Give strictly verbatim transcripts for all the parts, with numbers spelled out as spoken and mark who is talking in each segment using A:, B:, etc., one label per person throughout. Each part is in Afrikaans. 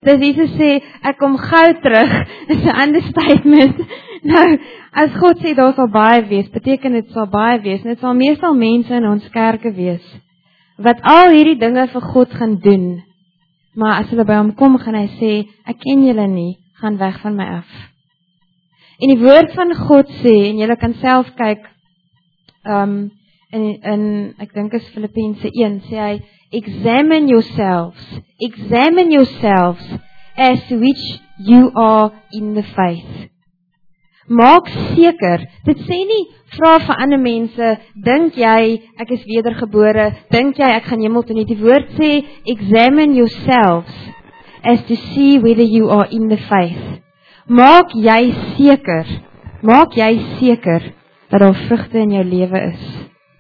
A: dis Jesus sê, ek kom gou terug, is 'n understatement. Nou, as God sê, daar sal baie wees, beteken dit sal baie wees, en dit sal meestal mense in ons kerke wees, wat al hierdie dinge vir God gaan doen, maar as hulle by hom kom, gaan hy sê, ek ken julle nie, gaan weg van my af. En die woord van God sê, en julle kan self kyk, um, in, in ek dink is Filippense een, sê hy, examine yourselves, examine yourselves, as to which you are in the faith. Maak seker, dit sê nie, vra vir ander mense, dink jy, ek is wedergebore, dink jy, ek gaan hemel toe nie, die woord sê, examine yourselves, as to see whether you are in the faith. Maak jy seker, maak jy seker, dat daar vrugte in jou lewe is.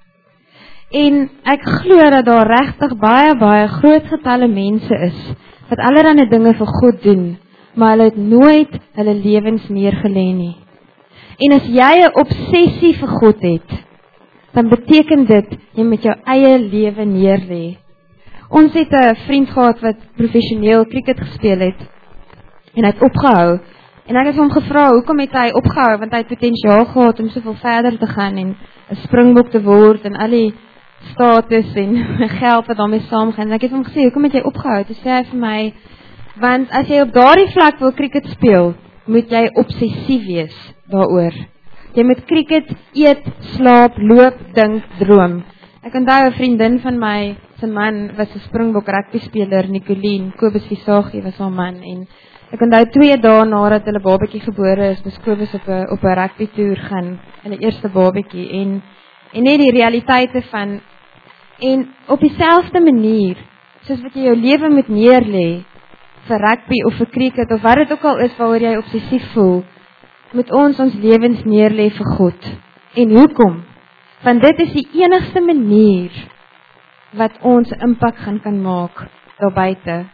A: En ek glo dat daar regtig baie, baie groot getalle mense is, wat allerlei dinge vir God doen, maar hulle het nooit hulle lewens neergelê nie. En as jy 'n obsessie vir God het, dan beteken dit, jy moet jou eie lewe neerlê. Ons het 'n vriend gehad wat professioneel cricket gespeel het, en hy het opgehou, en ek het hom gevra, hoekom het hy opgehou, want hy het potensiaal gehad om soveel verder te gaan, en 'n springbok te word, en al die status en geld wat daarmee saamgaan, en ek het hom gesê, hoekom het jy opgehou, toe sê hy vir my, want as jy op daardie vlak wil cricket speel, moet jy obsessief wees daaroor. Jy moet cricket eet, slaap, loop, dink, droom. Ek onthou 'n vriendin van my, sy man was 'n springbok rugby speler, Nicoline, Kobus Visagie was haar man, en ek onthou twee dae nadat hulle babatjie gebore is, moes Kobus op 'n op 'n rugby toer gaan, hulle eerste babatjie, en en net die realiteite van, en op dieselfde manier, soos wat jy jou lewe moet neerlê, vir rugby of vir cricket, of wat dit ook al is waaroor jy obsessief voel, moet ons ons lewens neerlê vir God. En hoekom? Want dit is die enigste manier wat ons impak gaan kan maak daar buite.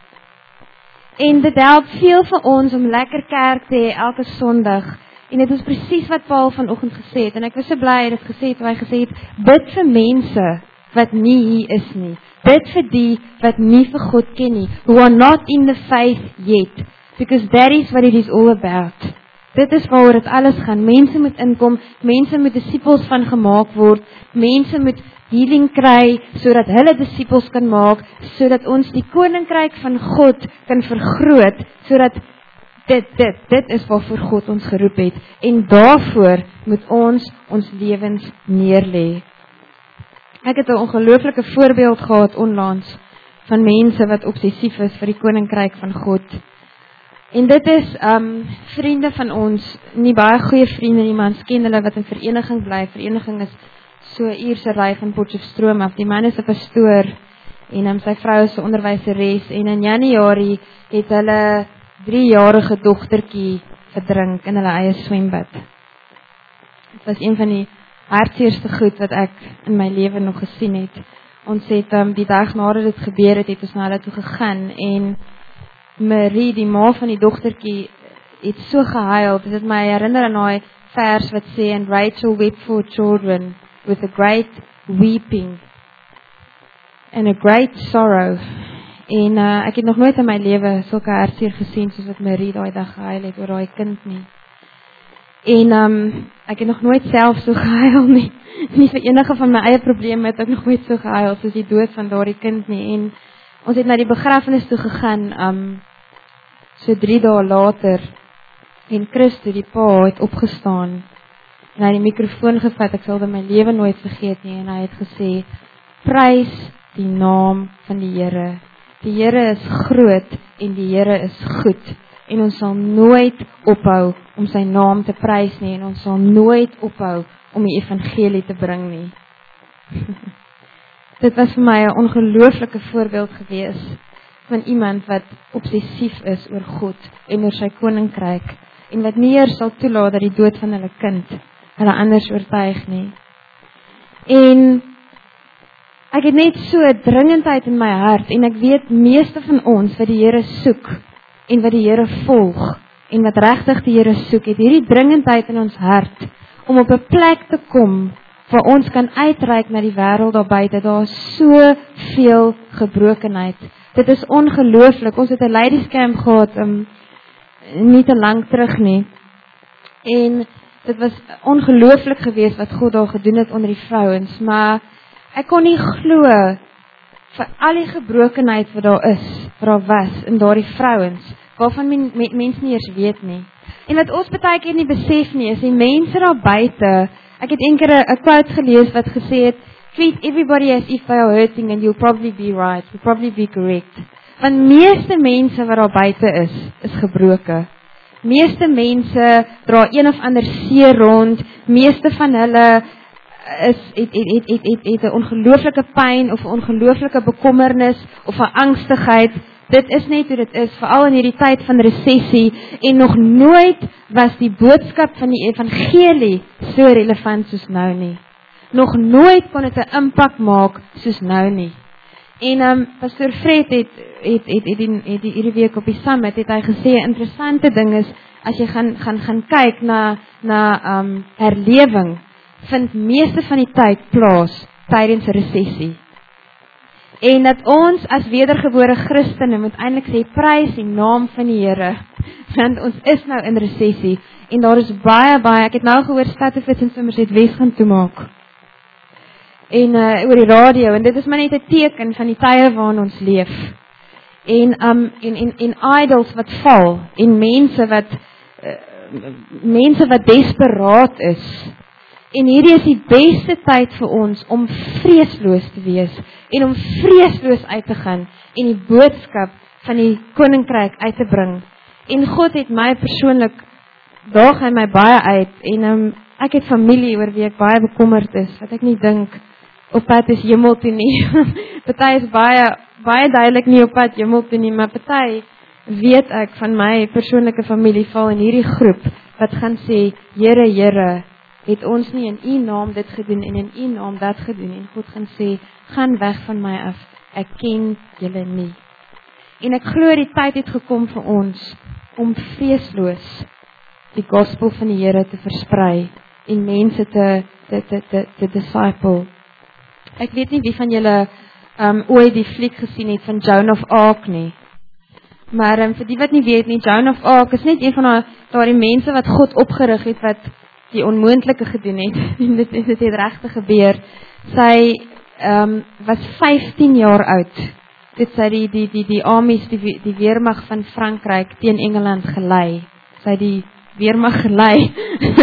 A: En dit help veel vir ons om lekker kerk te hê elke Sondag. En dit is presies wat Paul vanoggend gesê het, en ek was so bly hy het gesê het, hy gesê het, bid vir mense wat nie hier is nie. Bid vir die wat nie vir God ken nie, who are not in the faith yet, because that is what it is all about. Dit is waaroor dit alles gaan. Mense moet inkom, mense moet disippels van gemaak word, mense moet healing kry, sodat hulle disippels kan maak, sodat ons die koninkryk van God kan vergroot, sodat dit, dit, dit is waarvoor God ons geroep het, en daarvoor moet ons ons lewens neerlê. Ek het 'n ongelooflike voorbeeld gehad onlangs, van mense wat obsessief is vir die koninkryk van God. En dit is um, vriende van ons, nie baie goeie vriende nie, maar ons ken hulle wat in vereniging bly. Vereniging is so 'n uur se ry van Potchefstroom af. Die man is 'n pastoor, en um, sy vrou is 'n onderwyseres, en in Januarie het hulle driejarige dogtertjie verdrink in hulle eie swembad. Dit was een van die hartseerste goed wat ek in my lewe nog gesien het. Ons het um, die dag nadat dit gebeur het, het ons na hulle toe gegaan, en Marie, die ma van die dogtertjie, het so gehuil. Dit het my herinner aan daai vers wat sê, and Rachel wept for children with a great weeping and a great sorrow. En uh, ek het nog nooit in my lewe sulke hartseer gesien soos wat Marie daai dag gehuil het oor daai kind nie. En um, ek het nog nooit self so gehuil nie. Nie vir enige van my eie probleme het ek nog nooit so gehuil soos die dood van daardie kind nie. En ons het na die begrafenis toe gegaan, um, so drie dae later, en Christo, die pa, het opgestaan, en hy het die mikrofoon gevat, ek sal dit my lewe nooit vergeet nie, en hy het gesê, prys die naam van die Here. Die Here is groot, en die Here is goed, en ons sal nooit ophou om sy naam te prys nie, en ons sal nooit ophou om die evangelie te bring nie. Dit was vir my 'n ongelooflike voorbeeld gewees van iemand wat obsessief is oor God en oor sy koninkryk, en wat nie eers sal toelaat dat die dood van hulle kind hulle anders oortuig nie. En ek het net so 'n dringendheid in my hart, en ek weet meeste van ons wat die Here soek en wat die Here volg en wat regtig die Here soek, het hierdie dringendheid in ons hart om op 'n plek te kom waar ons kan uitreik na die wêreld daar buite. Daar is soveel gebrokenheid. dit is ongelooflik. Ons het 'n ladies camp gehad, um, nie te lank terug nie. En dit was ongelooflik geweest wat God daar gedoen het onder die vrouens, maar ek kon nie glo vir al die gebrokenheid wat daar is, wat daar was in daardie vrouens, waarvan men, men, mense nie eers weet nie. En wat ons baie keer nie besef nie, is die mense daar buite. Ek het eendag 'n quote gelees wat gesê het, treat everybody as if they are hurting and you'll probably be right, you'll probably be correct. Want meeste mense wat daar buite is, is gebroke. Meeste mense dra een of ander seer rond, meeste van hulle is het het het het het, het 'n ongelooflike pyn of 'n ongelooflike bekommernis of 'n angstigheid. Dit is net hoe dit is, veral in hierdie tyd van resessie, en nog nooit was die boodskap van die evangelie so relevant soos nou nie. Nog nooit kon dit 'n impak maak soos nou nie. En um, Pastor Fred het het het het die het die hierdie week op die summit het hy gesê 'n interessante ding is as jy gaan gaan gaan kyk na na um herlewing, vind meeste van die tyd plaas tydens 'n resessie. En dat ons as wedergebore Christene moet eintlik sê prys die naam van die Here, want ons is nou in resessie en daar is baie baie, ek het nou gehoor Stadefits en Somerset West gaan toemaak. En uh, oor die radio, en dit is maar net 'n teken van die tye waarin ons leef. En um en en en idols wat val, en mense wat uh, mense wat desperaat is. En hierdie is die beste tyd vir ons om vreesloos te wees en om vreesloos uit te gaan en die boodskap van die koninkryk uit te bring. En God het my persoonlik daag hy my baie uit en um, ek het familie oor wie ek baie bekommerd is, wat ek nie dink op pad is hemel toe nie. Party is baie baie duidelik nie op pad hemel toe nie, maar party weet ek van my persoonlike familie val in hierdie groep wat gaan sê, Here, Here, het ons nie in U naam dit gedoen en in U naam dat gedoen, en God gaan sê, gaan weg van my af, ek ken julle nie. En ek glo die tyd het gekom vir ons om vreesloos die gospel van die Here te versprei en mense te te te te, te disciple. Ek weet nie wie van julle um, ooit die fliek gesien het van Joan of Arc nie. Maar um, vir die wat nie weet nie, Joan of Arc is net een van daardie mense wat God opgerig het wat die onmoontlike gedoen het. En dit, dit het regtig gebeur. Sy um, was vyftien jaar oud. Dit sy die die die die armies, die die weermag van Frankryk teen Engeland gelei. Sy die weermag gelei.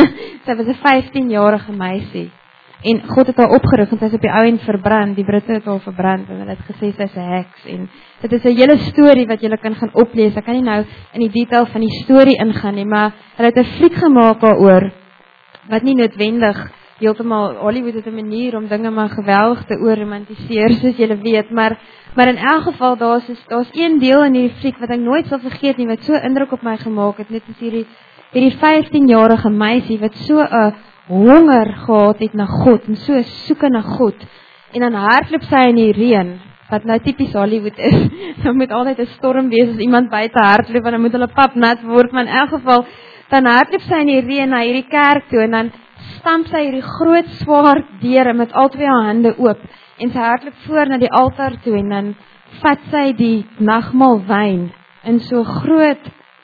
A: Sy was 'n vyftienjarige meisie. En God het haar opgerig en sy is op die ou en verbrand. Die Britte het haar verbrand en hulle het gesê sy is 'n heks. En dit is 'n hele storie wat jy kan gaan oplees. Ek kan nie nou in die detail van die storie ingaan nie, maar hulle het 'n fliek gemaak daaroor wat nie noodwendig heeltemal Hollywood het 'n manier om dinge maar geweldig te oorromantiseer, soos julle weet, maar maar in elk geval daar's daar's een deel in hierdie fliek wat ek nooit sal vergeet nie, wat so indruk op my gemaak het. Dit is hierdie hierdie vyftienjarige meisie wat so 'n honger gehad het na God en so soeke na God. En dan hardloop sy in die reën, wat nou tipies Hollywood is. Dan moet altyd 'n storm wees as iemand buite hardloop, want dan moet hulle pap nat word, maar in elk geval dan hardloop sy in die reën na hierdie kerk toe en dan stamp sy hierdie groot swaard deure met al twee haar hande oop en sy hardloop voor na die altaar toe en dan vat sy die nagmaal wyn in so groot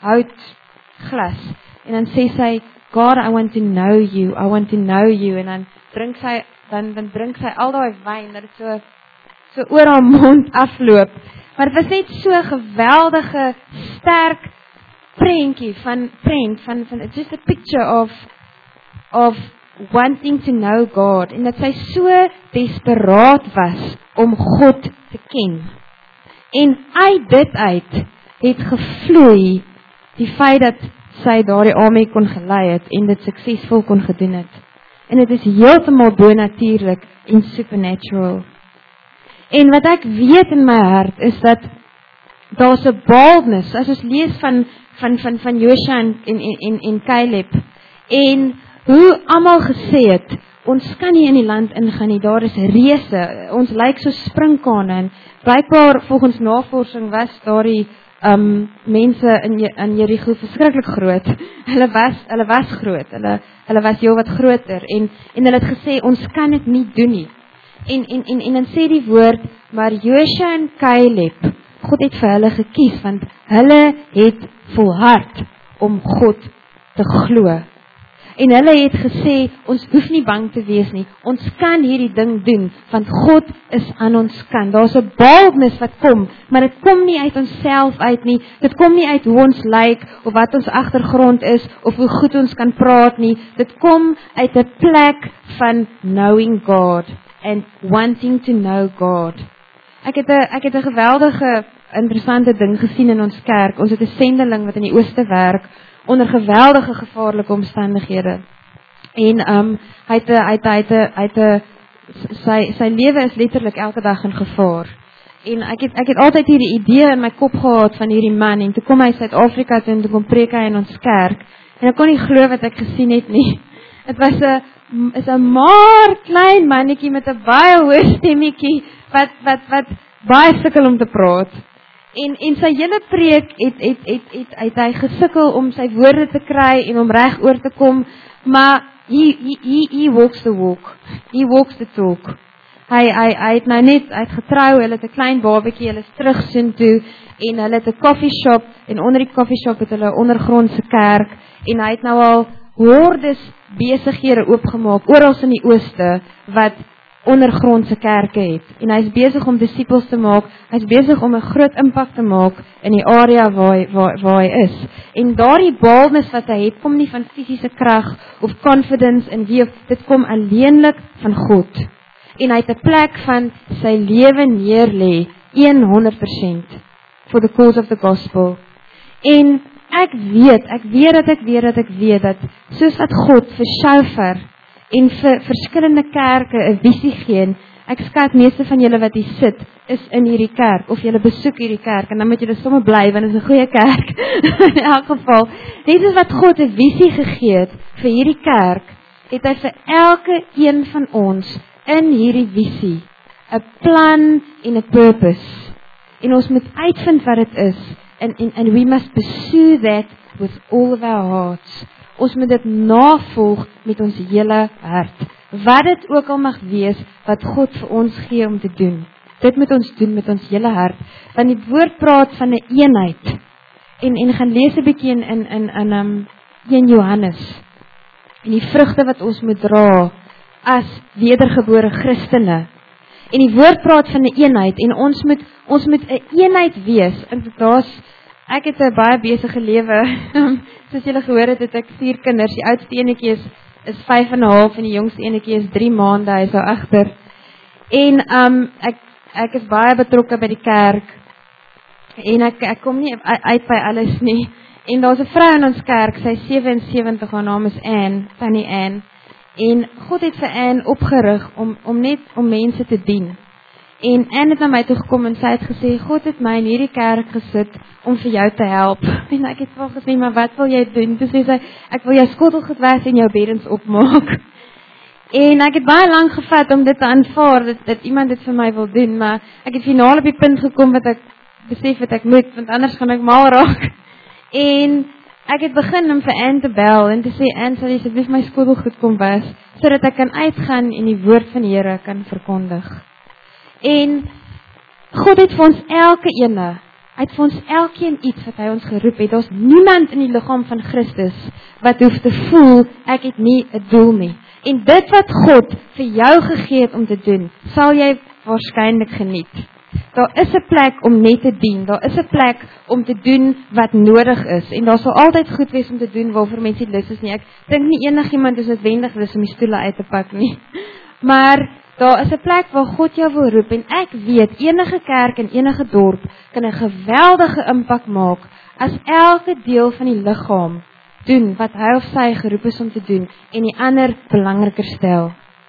A: houtglas en dan sê sy, God, I want to know you, I want to know you, en dan drink sy dan dan drink sy al daai wyn dat dit so so oor haar mond afloop. Maar dit was net so 'n geweldige sterk prentjie van prent van van it's just a picture of of wanting to know God, en dat sy so desperaat was om God te ken. En uit dit uit het gevloei die feit dat sy daardie armee kon gelei het en dit suksesvol kon gedoen het. En dit is heeltemal bonatuurlik en supernatural. En wat ek weet in my hart is dat daar's 'n boldness, as ons lees van van van van Josua en en en en Caleb en hoe almal gesê het, ons kan nie in die land ingaan nie, daar is reëse, ons lyk so springkane, en blykbaar volgens navorsing was daardie um mense in in Jerigo verskriklik groot. Hulle was hulle was groot. Hulle hulle was heelwat groter en en hulle het gesê ons kan dit nie doen nie. En en en en dan sê die woord, maar Josua en Caleb God het vir hulle gekies, want hulle het volhard om God te glo. En hulle het gesê, ons hoef nie bang te wees nie, ons kan hierdie ding doen, want God is aan ons kant. Daar's 'n boldness wat kom, maar dit kom nie uit onsself uit nie, dit kom nie uit hoe ons lyk, of wat ons agtergrond is, of hoe goed ons kan praat nie, dit kom uit 'n plek van knowing God, and wanting to know God. Ek het 'n ek het 'n geweldige, interessante ding gesien in ons kerk. Ons het 'n sendeling wat in die ooste werk, onder geweldige gevaarlike omstandighede. En um, hy het, hy het, hy het, hy het, sy, sy lewe is letterlik elke dag in gevaar. En ek het, ek het altyd hierdie idee in my kop gehad van hierdie man, en toe kom hy Suid-Afrika toe, en toe kom preek hy in ons kerk, en ek kon nie glo wat ek gesien het nie. Het was 'n is 'n maar klein mannetjie met 'n baie hoë stemmetjie, wat, wat, wat baie sukkel om te praat. En, en sy hele preek het, het, het, het, het hy gesukkel om sy woorde te kry en om reg oor te kom, maar he, he, he, he walks the walk, he walks the talk. Hy, hy, hy het nou net, hy het getrou, hulle het 'n klein babatjie, hulle is terug soontoe, en hulle het 'n coffee shop, en onder die coffee shop het hulle 'n ondergrondse kerk, en hy het nou al hordes besighede oopgemaak, oral in die ooste, wat ondergrondse kerke het, en hy is besig om disippels te maak, hy is besig om 'n groot impak te maak in die area waar hy, waar, waar hy is. En daardie boldness wat hy het, kom nie van fisiese krag of confidence in wie, dit kom alleenlik van God. En hy het 'n plek van sy lewe neerlê, honderd persent for the cause of the gospel. En ek weet, ek weet dat ek weet dat ek weet dat soos wat God vir Shofar en vir verskillende kerke 'n visie gee. Ek skat meeste van julle wat hier sit, is in hierdie kerk, of julle besoek hierdie kerk, en dan moet julle sommer bly, want dit is 'n goeie kerk, in elk geval. Net soos wat God 'n visie gegee het vir hierdie kerk, het hy vir elke een van ons in hierdie visie 'n plan en 'n purpose. En ons moet uitvind wat dit is, and, and, and we must pursue that with all of our hearts. Ons moet dit navolg met ons hele hart. Wat dit ook al mag wees, wat God vir ons gee om te doen. Dit moet ons doen met ons hele hart. Want die woord praat van 'n eenheid. En, en gaan lees 'n bietjie in, in, in, in um, een Johannes. En die vrugte wat ons moet dra, as wedergebore Christene. En die woord praat van 'n eenheid, en ons moet, ons moet 'n eenheid wees. En daar's, ek het 'n baie besige lewe, soos julle gehoor het, het ek vier kinders, die oudste enetjie is, is vyf en 'n half, en die jongste enetjie is drie maande, hy is daar agter. En um, ek, ek is baie betrokke by die kerk, en ek, ek kom nie uit by alles nie. En daar's 'n vrou in ons kerk, sy is sewe en sewentig, haar naam is Anne, Tannie Anne. En God het vir Anne opgerig om, om net om mense te dien. En Anne het na my toe gekom en sy het gesê, God het my in hierdie kerk gesit om vir jou te help. En ek het vir haar gesê, maar wat wil jy doen? Toe sê sy, ek wil jou skottelgoed was en jou beddens opmaak. En ek het baie lank gevat om dit te aanvaar, dat, dat iemand dit vir my wil doen, maar ek het finaal op die punt gekom wat ek besef het ek moet, want anders gaan ek mal raak. En ek het begin om vir Anne te bel en te sê, Anne, sal jy asseblief my skottelgoed kom was, sodat ek kan uitgaan en die woord van die Here kan verkondig. En God het vir ons elke ene, hy het vir ons elkeen iets wat hy ons geroep het. Daar's niemand in die liggaam van Christus wat hoef te voel, ek het nie 'n doel nie. En dit wat God vir jou gegee het om te doen, sal jy waarskynlik geniet. Daar is 'n plek om net te dien, daar is 'n plek om te doen wat nodig is, en daar sal altyd goed wees om te doen waarvoor mense lus is nie. Ek dink nie enigiemand is noodwendig lus om die stoele uit te pak nie. Maar daar is 'n plek waar God jou wil roep, en ek weet, enige kerk en enige dorp kan 'n geweldige impak maak, as elke deel van die liggaam doen wat hy of sy geroep is om te doen, en die ander belangriker stel.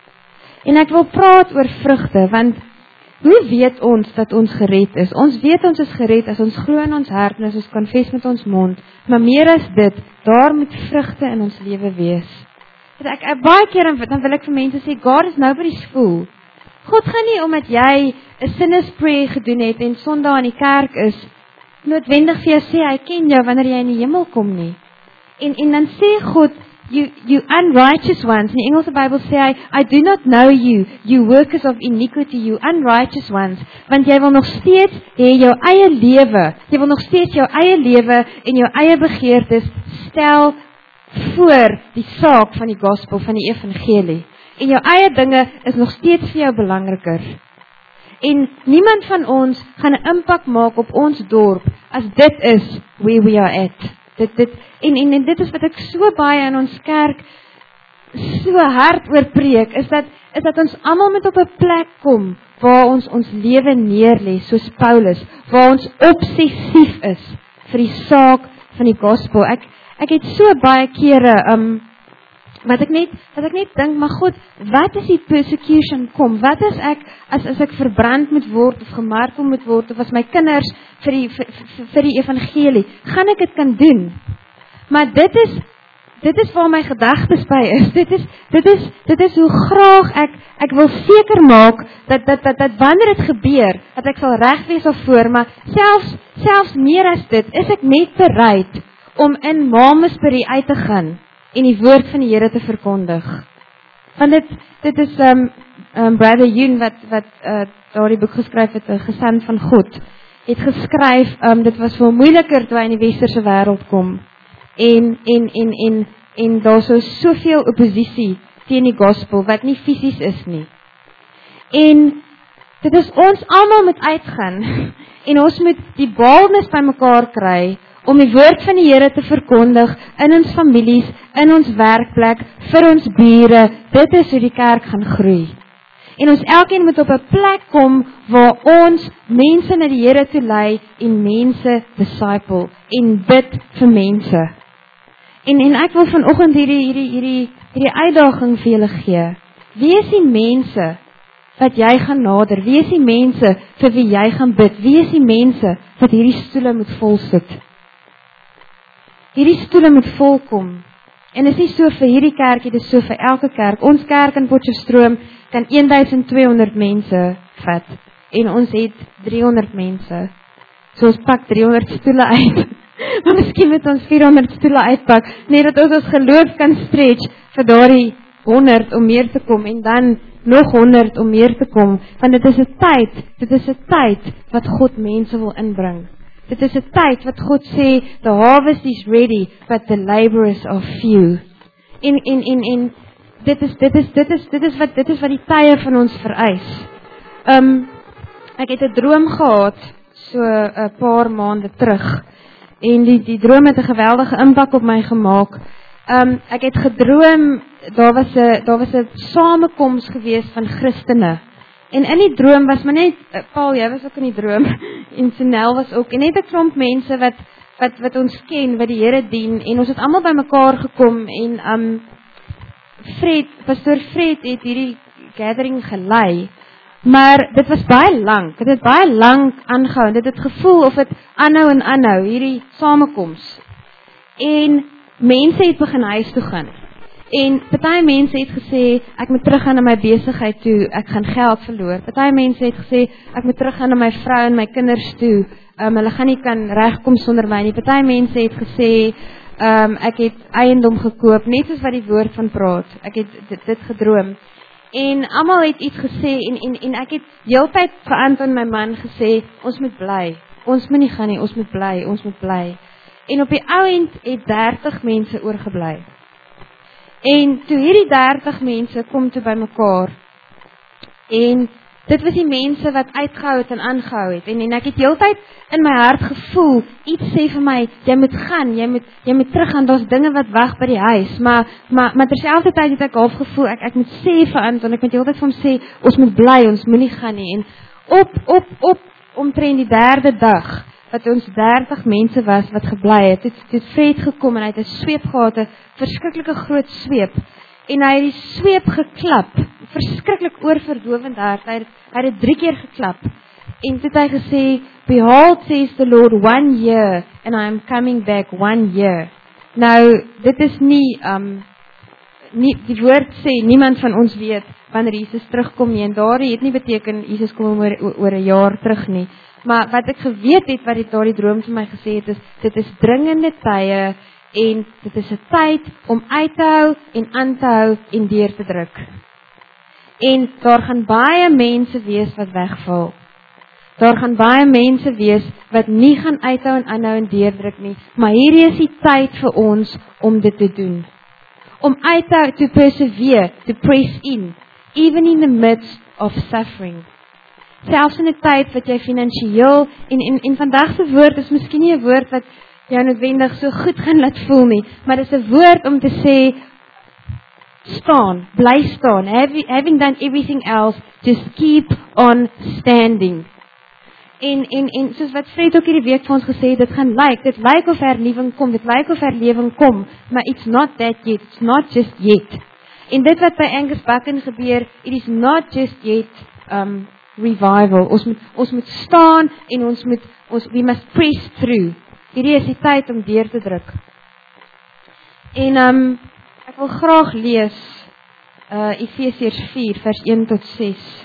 A: En ek wil praat oor vrugte, want hoe weet ons dat ons gered is? Ons weet ons is gered as ons glo in ons hart en as ons konfes met ons mond, maar meer as dit, daar moet vrugte in ons lewe wees. Ek, ek baie keer dan wil ek vir mense sê, God is nobody's fool. God gaan nie omdat jy 'n sinner's prayer gedoen het en Sondag in die kerk is, noodwendig vir jou sê hy ken jou wanneer jy in die hemel kom nie. En en dan sê God, you, you unrighteous ones. In die Engelse Bybel sê hy, I do not know you, you workers of iniquity, you unrighteous ones. Want jy wil nog steeds hê jou eie lewe, jy wil nog steeds jou eie lewe en jou eie begeertes stel voor die saak van die gospel, van die evangelie. En jou eie dinge is nog steeds vir jou belangriker. En niemand van ons gaan 'n impak maak op ons dorp as dit is where we are at. Dit dit en en, en dit is wat ek so baie in ons kerk so hard oor preek, is dat is dat ons almal moet op 'n plek kom waar ons ons lewe neerlê soos Paulus, waar ons obsessief is vir die saak van die gospel. Ek ek het so baie kere um wat ek net wat ek net dink, maar God, wat is die persecution kom? Wat is ek as as ek verbrand moet word of gemartel moet word of as my kinders vir die vir, vir, vir die evangelie, gaan ek dit kan doen? Maar dit is dit is waar my gedagtes by is. Dit is dit is dit is hoe graag ek ek wil seker maak dat dat dat, dat wanneer dit gebeur, dat ek sal reg wees daarvoor, maar selfs selfs meer as dit, is ek net bereid om in Malmesbury uit te gaan en die woord van die Here te verkondig. Want dit dit is um, um Brother Yoon wat wat uh, daardie boek geskryf het, 'n Gesand van God, het geskryf, um, dit was veel moeiliker toe hy in die westerse wêreld kom. En en en en en daar's so soveel oppositie teen die gospel wat nie fisies is nie. En dit is ons almal moet uitgaan en ons moet die boldness bymekaar kry om die woord van die Here te verkondig in ons families, in ons werkplek, vir ons bure. Dit is hoe die kerk gaan groei. En ons elkeen moet op 'n plek kom waar ons mense na die Here toe lei en mense disciple en bid vir mense. En en ek wil vanoggend hierdie hierdie hierdie hierdie uitdaging vir julle gee. Wie is die mense wat jy gaan nader? Wie is die mense vir wie jy gaan bid? Wie is die mense wat hierdie stoele moet vol sit? Hierdie stoele moet volkom. En is nie so vir hierdie kerkie, dit is so vir elke kerk. Ons kerk in Potchefstroom kan twaalf honderd mense vat. En ons het driehonderd mense. So ons pak driehonderd stoele uit. Maar miskien moet ons vierhonderd stoele uitpak, net dat ons ons geloof kan stretch vir daardie honderd om meer te kom, en dan nog honderd om meer te kom, want dit is 'n tyd, dit is 'n tyd wat God mense wil inbring. Dit is 'n tyd wat God sê, the harvest is ready, but the laborers are few. En en en en dit is dit is dit is dit is wat dit is wat die tye van ons vereis. Um ek het 'n droom gehad so 'n paar maande terug. En die die droom het 'n geweldige impak op my gemaak. Um ek het gedroom daar was 'n daar was 'n samekoms gewees van Christene. En in die droom was maar net Paul, jy was ook in die droom en Sonel was ook en net 'n klomp mense wat wat wat ons ken, wat die Here dien, en ons het almal bymekaar gekom en um Fred, pastoor Fred het hierdie gathering gelei. Maar dit was baie lank, dit het baie lank aangehou, dit het gevoel of dit aanhou en aanhou, hierdie samekoms. En mense het begin huis toe gaan. En party mense het gesê, ek moet teruggaan na my besigheid toe, ek gaan geld verloor. Party mense het gesê, ek moet teruggaan na my vrou en my kinders toe, um, hulle gaan nie kan regkom sonder my nie. Party mense het gesê, um, ek het eiendom gekoop, net soos wat die woord van praat. Ek het dit, dit gedroom. En almal het iets gesê, en, en, en ek het heeltyd verantwoord aan my man gesê, ons moet bly, ons moet nie gaan nie, ons moet bly, ons moet bly. En op die ou end het dertig mense oorgebly. En toe hierdie dertig mense kom toe by mekaar, en dit was die mense wat uitgehou het en aangehou het, en, en ek het heeltyd in my hart gevoel, iets sê vir my, jy moet gaan, jy moet, jy moet teruggaan, daar's dinge wat wag by die huis, maar, maar, maar terselfdertyd het ek half gevoel, ek, ek moet sê vir Anton, ek moet heeltyd vir hom sê, ons moet bly, ons moet nie gaan nie, en op, op, op, omtrent die derde dag, wat ons dertig mense was wat gebly het, het, het Fred gekom en hy het 'n sweep gehad, 'n verskriklike groot sweep, en hy het die sweep geklap, verskriklik oorverdowend hard, hy het, hy het drie keer geklap, en toe het hy gesê, behold says the Lord, one year, and I am coming back one year. Nou, dit is nie, um, nie die woord sê, niemand van ons weet, wanneer Jesus terugkom nie, en daar het nie beteken, Jesus kom oor, oor 'n jaar terug nie, maar wat ek geweet het, wat het daar die droom vir my gesê het, is, dit is dringende tye, en dit is 'n tyd om uit te hou en aan te hou en deur te druk. En daar gaan baie mense wees wat wegval. Daar gaan baie mense wees wat nie gaan uithou en aanhou en deurdruk nie, maar hierdie is die tyd vir ons om dit te doen. Om uit te hou, to persevere, to press in, even in the midst of suffering. Selfs in 'n tyd wat jy finansiëel, en, en, en vandag se woord is miskien nie 'n woord wat jou noodwendig so goed gaan laat voel nie, maar dit is 'n woord om te sê, staan, bly staan, having, having done everything else, just keep on standing. En, en, en soos wat Fred ook hierdie week vir ons gesê het, dit gaan lyk, dit lyk of hernuwing kom, dit lyk of herlewing kom, maar it's not that yet, it's not just yet. En dit wat by Angus Buchan gebeur, it is not just yet um, revival. Ons moet, ons moet staan en ons moet, ons, we must press through. Hierdie is die tyd om deur te druk. En um, ek wil graag lees uh, Efesiërs vier, vers een tot ses.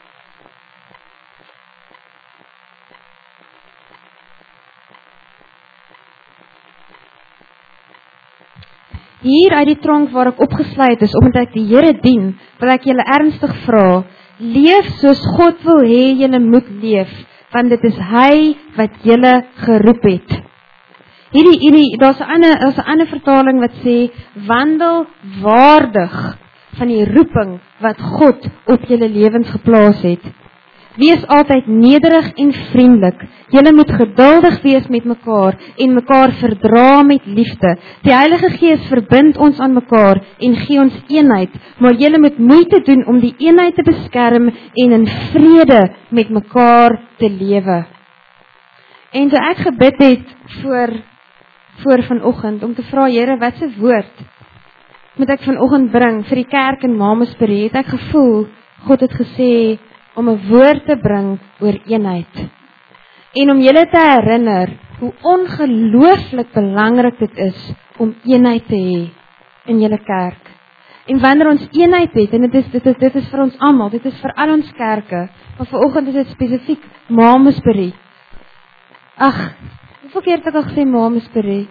A: Hier uit die tronk waar ek opgesluit is, omdat ek die Here dien, wil ek julle ernstig vra, leef soos God wil hê julle moet leef, want dit is hy wat julle geroep het. Hierdie, hierdie, daar's 'n ander, daar's 'n ander vertaling wat sê, wandel waardig van die roeping wat God op julle lewens geplaas het. Wees altyd nederig en vriendelik. Julle moet geduldig wees met mekaar en mekaar verdra met liefde. Die Heilige Gees verbind ons aan mekaar en gee ons eenheid, maar julle moet moeite doen om die eenheid te beskerm en in vrede met mekaar te lewe. En toe ek gebid het voor voor vanoggend om te vra, Here, wat se woord moet ek vanoggend bring vir die kerk in Mamasbury, het ek gevoel God het gesê om 'n woord te bring oor eenheid. En om julle te herinner hoe ongelooflik belangrik dit is om eenheid te hê in julle kerk. En wanneer ons eenheid het, en dit is dit is dit is vir ons almal, dit is vir al ons kerke, maar vanoggend is dit spesifiek Mamasbury. Ag, hoeveel keer het ek al gesê Mamasbury?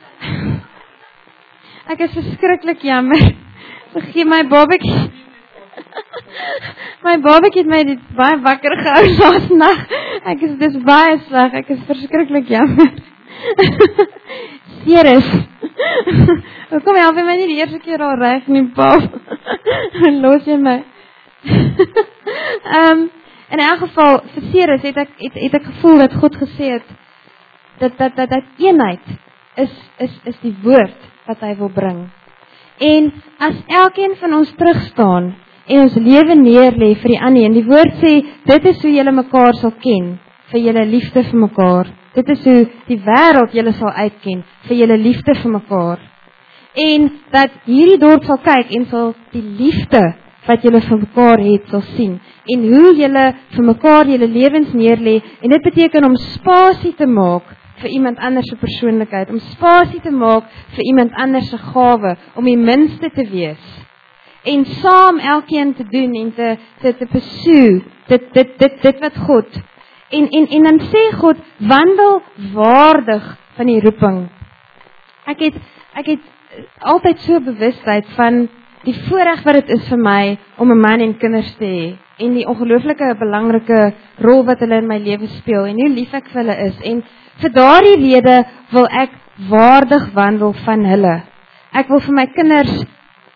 A: Ek is verskriklik jammer. Vergeet my babatjie. My babatjie het my dit baie wakker gehou laas nag. Ek is dis baie sleg, ek is verskriklik jammer. Ceres. Kom help my nie die eerste keer al reg nie, pa. Los jy my. um, in elk geval, vir Ceres het ek het, het ek gevoel dat God gesê het dat dat dat, dat eenheid is is is die woord wat hy wil bring. En as elkeen van ons terug staan en ons lewe neerlê vir die ander, en die woord sê, dit is hoe julle mekaar sal ken, vir julle liefde vir mekaar. Dit is hoe die wêreld julle sal uitken, vir julle liefde vir mekaar. En dat hierdie dorp sal kyk en sal die liefde wat julle vir mekaar het sal sien, en hoe julle vir mekaar julle lewens neerlê, en dit beteken om spasie te maak vir iemand anders se persoonlikheid, om spasie te maak vir iemand anders se gawe, om die minste te wees. En saam elkeen te doen en te te te pursue dit dit dit dit wat God. En en en dan sê God, wandel waardig van die roeping. Ek het ek het altyd so bewustheid van die voorreg wat dit is vir my om 'n man en kinders te hê, en die ongelooflike belangrike rol wat hulle in my lewe speel, en hoe lief ek vir hulle is, en vir daardie rede wil ek waardig wandel van hulle. Ek wil vir my kinders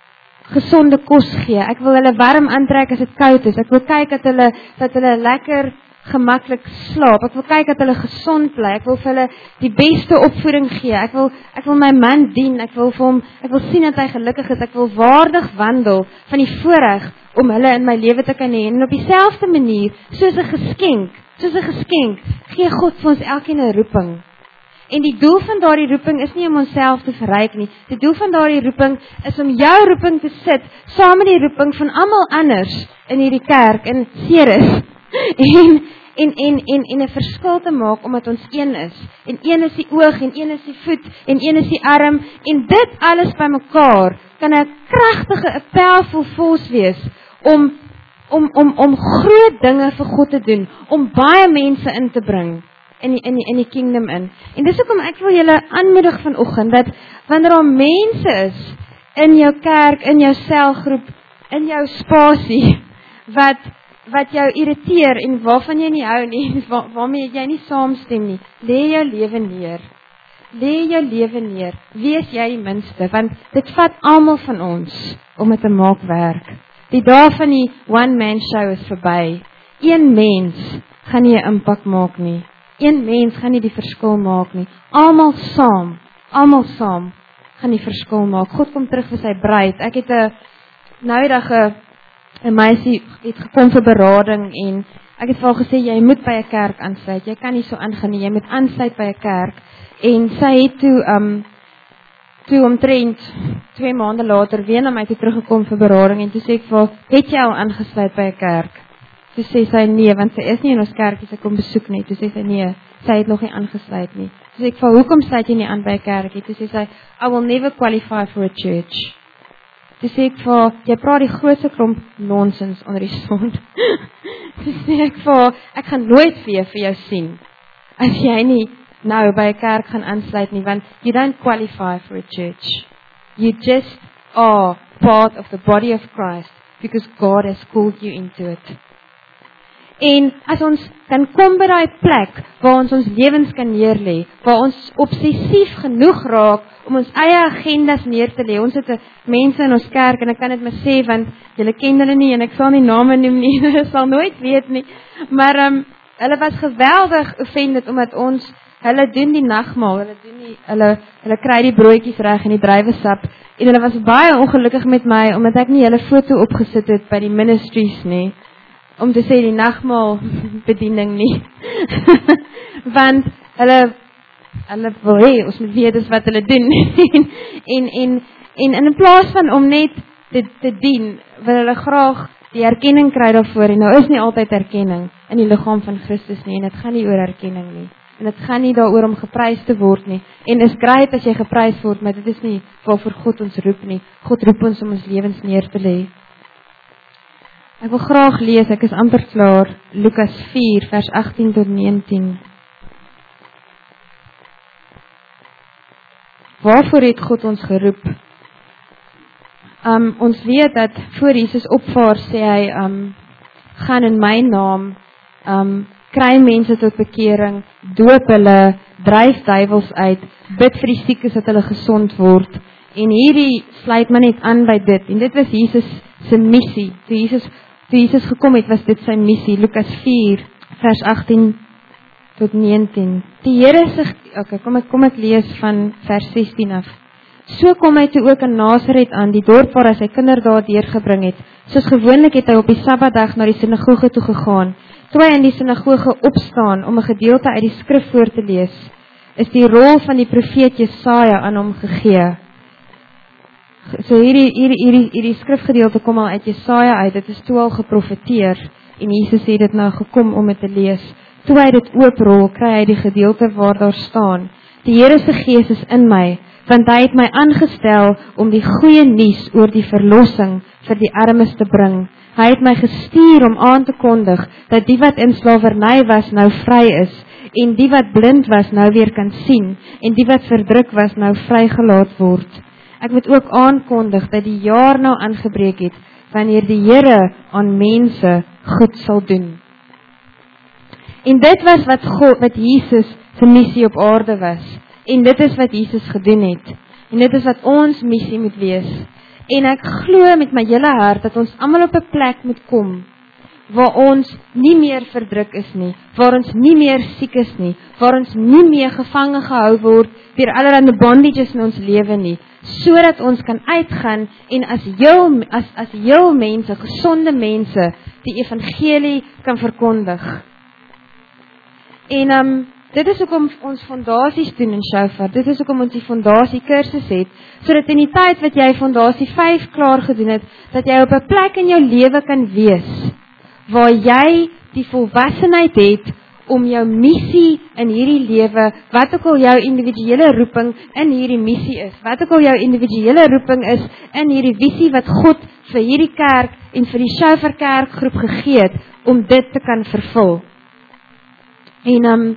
A: gesonde kos gee. Ek wil hulle warm aantrek as dit koud is. Ek wil kyk dat hulle dat hulle lekker gemaklik slaap. Ek wil kyk dat hulle gesond bly. Ek wil vir hulle die beste opvoeding gee. Ek wil ek wil my man dien. Ek wil vir hom ek wil sien dat hy gelukkig is. Ek wil waardig wandel van die voorreg om hulle in my lewe te kan hê. En op dieselfde manier, soos 'n geskenk, soos 'n geskenk, gee God vir ons elkeen 'n roeping. En die doel van daardie roeping is nie om onsself te verryk nie. Die doel van daardie roeping is om jou roeping te sit saam met die roeping van almal anders in hierdie kerk in Ceres. En en en en en 'n verskil te maak omdat ons een is. En een is die oog en een is die voet en een is die arm, en dit alles bymekaar kan 'n kragtige, 'n powerful force wees om om om om groot dinge vir God te doen, om baie mense in te bring in die in die in die kingdom in. En dis hoekom ek wil julle aanmoedig vanoggend dat Wanneer daar mense is in jou kerk, in jou selgroep, in jou spasie, wat wat jou irriteer en waarvan jy nie hou nie, waar, waarmee jy nie saamstem nie, lê jou lewe neer. Lê jou lewe neer. Wees jy die minste, want dit vat almal van ons om dit te maak werk. Die dae van die one man show is verby. Een mens gaan nie 'n impak maak nie. Een mens gaan nie die verskil maak nie. Almal saam, almal saam gaan die verskil maak. God kom terug vir sy bruid. Ek het 'n nou dag 'n 'n meisie het gekom vir berading en ek het vir haar gesê jy moet by 'n kerk aansluit. Jy kan nie so aangaan nie. Jy moet aansluit by 'n kerk. En sy het toe um toe omtrent twee maande later weer na my toe teruggekom vir berading en toe sê ek vir haar, het jy al aangesluit by 'n kerk? Toe sê sy nee, want sy is nie in ons kerkie, sy kom besoek nie. Toe sê sy nee, sy het nog nie aangesluit nie. Toe sê ek vir haar, hoekom sluit jy nie aan by 'n kerkie? Toe sê sy, I will never qualify for a church. Toe sê ek vir haar, jy praat die grootste klomp nonsens onder die son. Toe sê ek vir haar, ek gaan nooit weer vir jou sien as jy nie nou by 'n kerk gaan aansluit nie, want you don't qualify for a church. You just are part of the body of Christ because God has called you into it. En as ons kan kom by daai plek waar ons ons lewens kan neerlê, waar ons obsessief genoeg raak om ons eie agendas neer te lê. Ons het 'n mense in ons kerk en ek kan dit maar sê want julle ken hulle nie en ek sal nie name noem nie, hulle sal nooit weet nie. Maar um, hulle was geweldig offended omdat ons hulle doen die nagmaal, hulle doen die hulle hulle kry die broodjies reg en die druiwesap en hulle was baie ongelukkig met my omdat ek nie hulle foto opgesit het by die ministries nie. Om te sê die nagmaal bediening nie. Want hulle hulle wil hê ons moet weet dis wat hulle doen. en, en en en in plaas van om net te te dien, wil hulle graag die erkenning kry daarvoor en nou is nie altyd erkenning in die liggaam van Christus nie en dit gaan nie oor erkenning nie. En dit gaan nie daaroor om geprys te word nie. En is great as jy geprys word, maar dit is nie waarvoor God ons roep nie. God roep ons om ons lewens neer te lê. Ek wil graag lees, ek is amper klaar, Lukas vier vers agttien tot negentien. Waarvoor het God ons geroep? Um, ons weet dat voor Jesus opvaar sê hy, um, gaan in my naam, um, kry mense tot bekering, doop hulle, dryf duiwels uit, bid vir die siekes dat hulle gesond word. En hierdie sluit maar net aan by dit. En dit was Jesus se missie. Toe Jesus Toe Jesus gekom het, was dit sy missie. Lukas vier, vers agttien tot negentien. Die Here sê, okay, kom ek, kom ek lees van vers sestien af. So kom hy toe ook in Nasaret aan, die dorp waar hy sy kinderdae deurgebring het. Soos gewoonlik het hy op die Sabbatdag na die sinagoge toe gegaan. Toe hy in die sinagoge opstaan om 'n gedeelte uit die skrif voor te lees, is die rol van die profeet Jesaja aan hom gegee. So hierdie hierdie hierdie hierdie skrifgedeelte kom al uit Jesaja uit. Dit is toe al geprofeteer en Jesus het dit nou gekom om dit te lees. Toe hy dit ooprol, kry hy die gedeelte waar daar staan: Die Here se Gees is in my, want hy het my aangestel om die goeie nuus oor die verlossing vir die armes te bring. Hy het my gestuur om aan te kondig dat die wat in slawerny was nou vry is en die wat blind was nou weer kan sien en die wat verdruk was nou vrygelaat word. Ek moet ook aankondig dat die jaar nou aangebreek het, wanneer die Here aan mense goed sal doen. En dit was wat God, wat Jesus se missie op aarde was. En dit is wat Jesus gedoen het. En dit is wat ons missie moet wees. En ek glo met my hele hart dat ons almal op 'n plek moet kom waar ons nie meer verdruk is nie, waar ons nie meer siek is nie, waar ons nie meer gevange gehou word deur allerlei bondages in ons lewe nie, sodat ons kan uitgaan en as heel as as heel mense, gesonde mense, die evangelie kan verkondig. En um, dit is hoekom ons fondasies doen in Shofar. Dit is hoekom ons die fondasie kursus het, sodat in die tyd wat jy fondasie vyf klaar gedoen het, dat jy op 'n plek in jou lewe kan wees waar jy die volwassenheid het om jou missie in hierdie lewe, wat ook al jou individuele roeping in hierdie missie is, wat ook al jou individuele roeping is in hierdie visie wat God vir hierdie kerk en vir die Shofar kerkgroep gegee het, om dit te kan vervul. En um,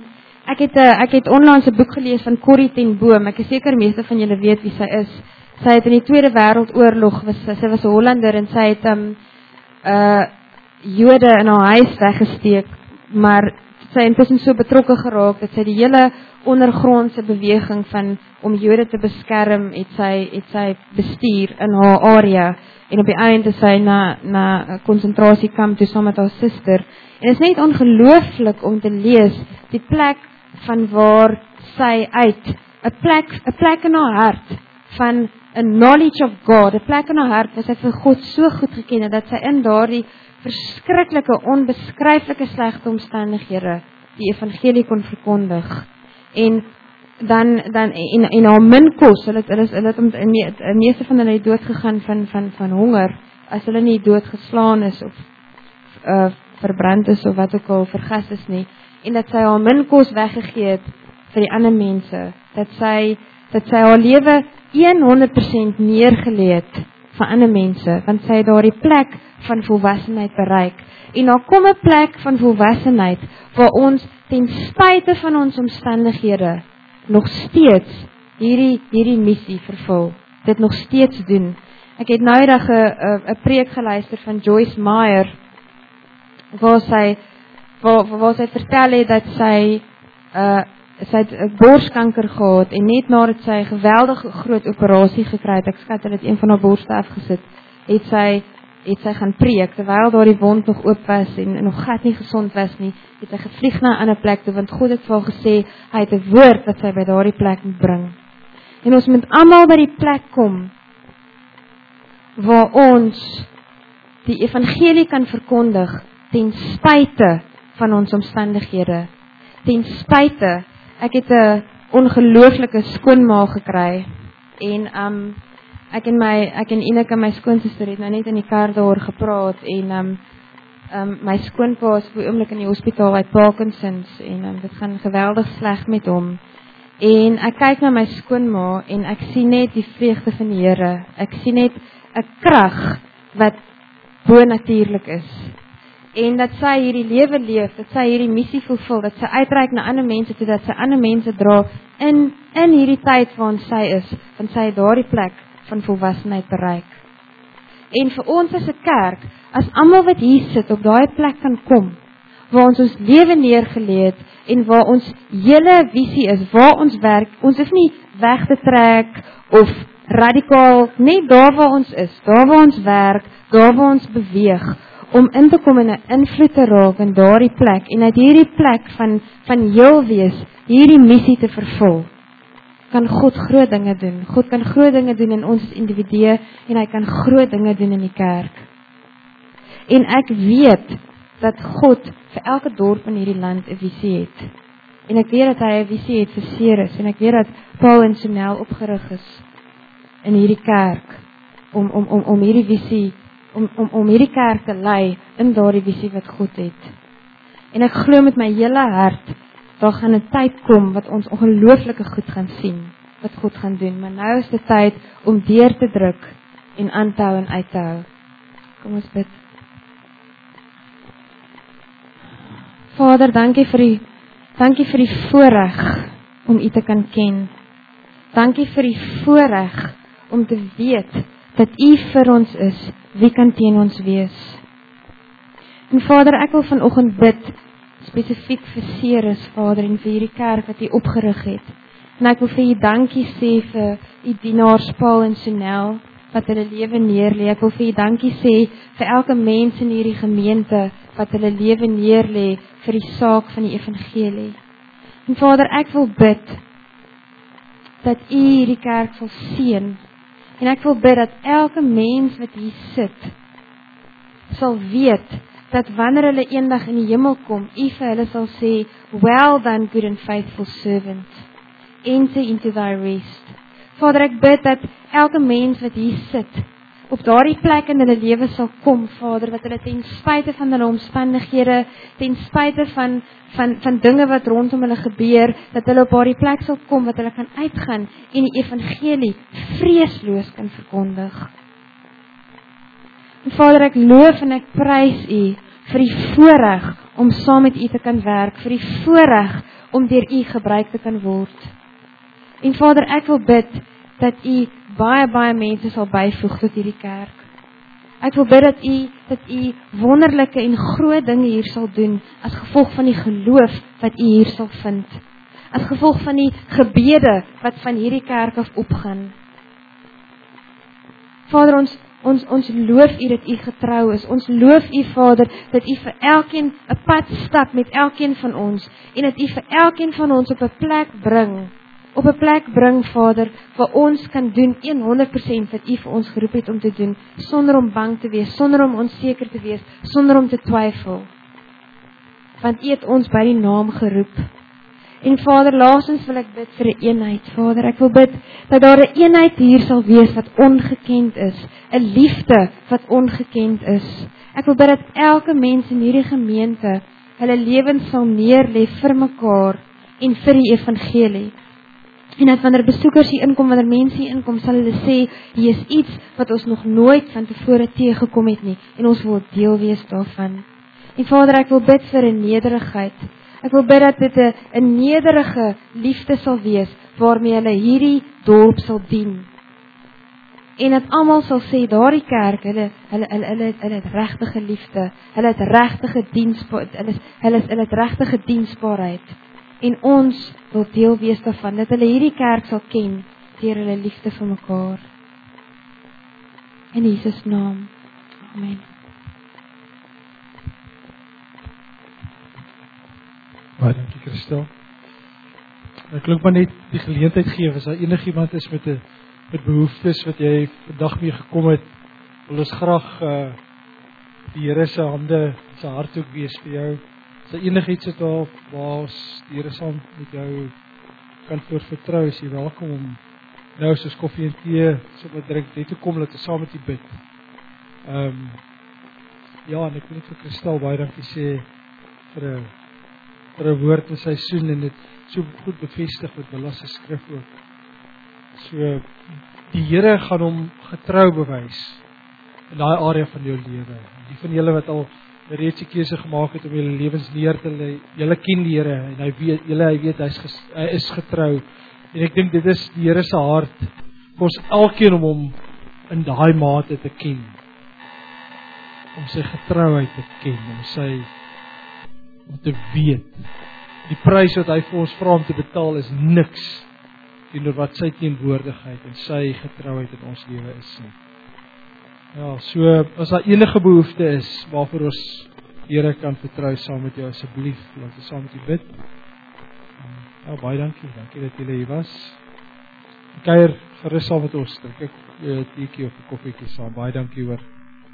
A: ek het uh, ek het onlangs 'n boek gelees van Corrie ten Boom. Ek is seker meeste van julle weet wie sy is. Sy het in die Tweede Wêreldoorlog was sy was 'n Hollander en sy het um uh Jode in haar huis weggesteek, maar sy het intussen so betrokke geraak dat sy die hele ondergrondse beweging van om Jode te beskerm, het sy het sy bestuur in haar area en op die einde is sy na na 'n konsentrasiekamp toe saam met haar suster. En dit is net ongelooflik om te lees die plek van waar sy uit 'n plek 'n plek in haar hart van 'n knowledge of God, 'n plek in haar hart waar sy vir God so goed geken het dat sy in daardie verskriklike, onbeskryflike slegte omstandighede die evangelie kon verkondig. En dan dan en en haar min kos, hulle hulle hulle het om die meeste van hulle het dood gegaan van van van honger as hulle nie dood geslaan is of uh, verbrand is of wat ook al vergas is nie. En dat sy haar min kos weggegee het vir die ander mense, dat sy dat sy haar lewe honderd persent neergelê het vir ander mense, want sy het daardie plek van volwassenheid bereik. En daar kom 'n plek van volwassenheid waar ons ten spyte van ons omstandighede nog steeds hierdie hierdie missie vervul. Dit nog steeds doen. Ek het nou eendag 'n 'n preek geluister van Joyce Meyer waar sy waar, waar sy vertel het dat sy uh sy het 'n borskanker gehad en net nadat sy 'n geweldige groot operasie gekry het, ek skat hulle het een van haar borste afgesit, het sy het sy gaan preek terwyl daardie wond nog oop was en, en nog glad nie gesond was nie, het sy gevlieg na 'n ander plek toe want God het vir haar gesê hy het 'n woord wat sy by daardie plek moet bring. En ons moet almal by die plek kom waar ons die evangelie kan verkondig ten spyte van ons omstandighede. Ten spyte, ek het 'n ongelooflike skoonma gekry en um ek en my ek en Ineke my skoonsister het nou net in die kar daar gepraat en um um my skoonpa is op die oomblik in die hospitaal uit Parkinsons en um, dit gaan geweldig sleg met hom. En ek kyk na my skoonma en ek sien net die vreugde van die Here. Ek sien net 'n krag wat bonatuurlik is. En dat sy hierdie lewe leef, dat sy hierdie missie vervul, dat sy uitreik na ander mense toe, dat sy ander mense dra in in hierdie tyd waarin sy is, want sy het daardie plek van volwassenheid bereik. En vir ons as 'n kerk, as almal wat hier sit op daai plek kan kom, waar ons ons lewe neergelê het en waar ons hele visie is, waar ons werk, ons hoef nie weg te trek of radikaal, net daar waar ons is, daar waar ons werk, daar waar ons beweeg, om in te kom en 'n invloed te raak in daardie plek en uit hierdie plek van van heel wees, hierdie missie te vervul. Kan God groot dinge doen. God kan groot dinge doen in ons as individue en hy kan groot dinge doen in die kerk. En ek weet dat God vir elke dorp in hierdie land 'n visie het. En ek weet dat hy 'n visie het vir Ceres en ek weet dat Paul en Sonel opgerig is in hierdie kerk om om om om hierdie visie om om om hierdie kerk te lei in daardie visie wat God het. En ek glo met my hele hart daar gaan 'n tyd kom wat ons ongelooflike goed gaan sien wat God gaan doen, maar nou is dit tyd om deur te druk en aan te hou en uit te hou. Kom ons bid. Vader, dankie vir die dankie vir die voorreg om U te kan ken. Dankie vir die voorreg om te weet dat U vir ons is. Wie kan teen ons wees? En Vader, ek wil vanoggend bid spesifiek vir Ceres, Vader, en vir hierdie kerk wat U opgerig het. En ek wil vir U dankie sê vir U dienaars Paul en Sonel wat hulle lewe neerlê. Ek wil vir U dankie sê vir elke mens in hierdie gemeente wat hulle lewe neerlê vir die saak van die evangelie. En Vader, ek wil bid dat U hierdie kerk sal seën. En ek wil bid dat elke mens wat hier sit sal weet dat wanneer hulle eendag in die hemel kom, U vir hulle sal sê, well done, good and faithful servant. Enter into thy rest. Vader, ek bid dat elke mens wat hier sit op daardie plek in hulle lewe sal kom, Vader, wat hulle ten spyte van hulle omstandighede, ten spyte van van van dinge wat rondom hulle gebeur, dat hulle op daardie plek sal kom wat hulle kan uitgaan en die evangelie vreesloos kan verkondig. En Vader, ek loof en ek prys U vir die voorreg om saam met U te kan werk, vir die voorreg om deur U gebruik te kan word. En Vader, ek wil bid dat U baie baie mense sal byvoeg tot hierdie kerk. Ek wil bid dat U dat U wonderlike en groot dinge hier sal doen as gevolg van die geloof wat U hier sal vind. As gevolg van die gebede wat van hierdie kerk af opgaan. Vader, ons ons ons loof U dat U getrou is. Ons loof U, Vader, dat U vir elkeen 'n pad stap met elkeen van ons en dat U vir elkeen van ons op 'n plek bring. Op 'n plek bring, Vader, waar ons kan doen honderd persent wat U vir ons geroep het om te doen, sonder om bang te wees, sonder om onseker te wees, sonder om te twyfel. Want U het ons by die naam geroep. En Vader, laasens wil ek bid vir 'n eenheid, Vader. Ek wil bid dat daar 'n eenheid hier sal wees wat ongekend is, 'n liefde wat ongekend is. Ek wil bid dat elke mens in hierdie gemeente hulle lewens sal neerlê vir mekaar en vir die evangelie. En dat wanneer besoekers hier inkom, wanneer mense hier inkom, sal hulle sê, hier is iets wat ons nog nooit van tevore teëgekom het nie, en ons wil deel wees daarvan. En Vader, ek wil bid vir 'n nederigheid. Ek wil bid dat dit 'n 'n nederige liefde sal wees, waarmee hulle hierdie dorp sal dien. En dat almal sal sê, daardie kerk, hulle hulle hulle hulle hulle het regtige liefde, hulle het regtige diensbaar, hulle hulle hulle het regtige diensbaarheid. En ons wil deel wees daarvan, dat hulle hierdie kerk sal ken deur hulle liefde vir mekaar. In Jesus naam. Amen.
B: Baie dankie, Christel. Ek wil maar net die geleentheid gee, as daar enigiemand is met 'n met behoeftes wat jy vandag mee gekom het, wil ons graag uh, die Here se hande, sy hart ook wees vir jou. As daar enigiets is daar waar ons die Here saam met jou kan voorvertrou, is jy welkom om nou soos koffie en tee sommer drink net te kom, laat ons saam met u bid. Ehm um, ja, en ek wil net vir Christel baie dankie sê vir 'n vir 'n woord in seisoen en dit so goed bevestig met Bella se skrif ook. So die Here gaan hom getrou bewys in daai area van jou lewe. Die van julle wat al reeds die keuse gemaak het om julle lewens neer te lê, julle ken die Here en hy weet, julle hy weet hy's ges, hy is getrou. En ek dink dit is die Here se hart vir ons elkeen om hom in daai mate te ken. Om sy getrouheid te ken, om sy om te weet, die prys wat hy vir ons vra om te betaal is niks teenoor wat sy teenwoordigheid en sy getrouheid in ons lewe is nie. Ja, so as daar enige behoefte is waarvoor ons Here kan vertrou saam met jou, asseblief, laat ons saam met u bid. Ja, baie dankie, dankie dat julle hier was. Kuier gerus saam met ons, drink ek 'n teetjie of 'n koffietjie saam. Baie dankie hoor.